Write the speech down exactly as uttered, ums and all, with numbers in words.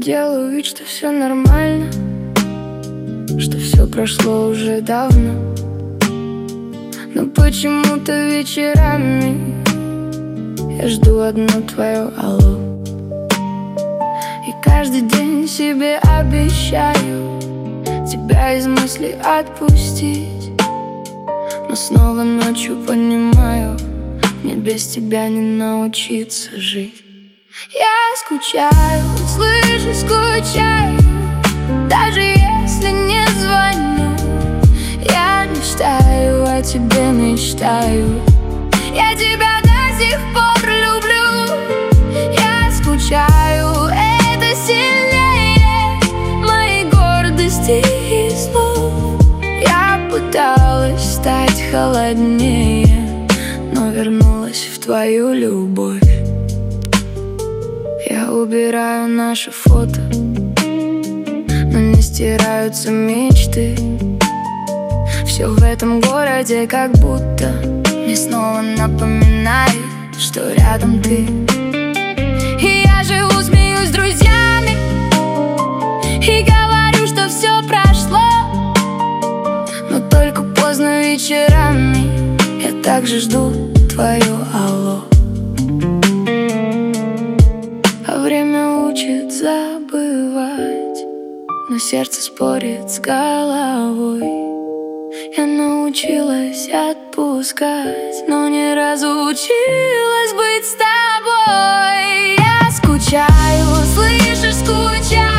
Делаю вид, что все нормально, что все прошло уже давно. Но почему-то вечерами я жду одно твое алло. И каждый день себе обещаю тебя из мыслей отпустить. Но снова ночью понимаю, мне без тебя не научиться жить. Я скучаю, слышишь, скучаю, даже если не звоню. Я мечтаю о тебе, мечтаю. Я тебя до сих пор люблю. Я скучаю, это сильнее моей гордости и слов. Я пыталась стать холоднее, но вернулась в твою любовь. Я убираю наши фото, но не стираются мечты. Все в этом городе как будто мне снова напоминает, что рядом ты. И я живу, смеюсь с друзьями и говорю, что все прошло. Но только поздно вечерами я также жду твое алло. А время учит забывать, но сердце спорит с головой. Я научилась отпускать, но не разучилась быть с тобой. Я скучаю, слышишь, скучаю,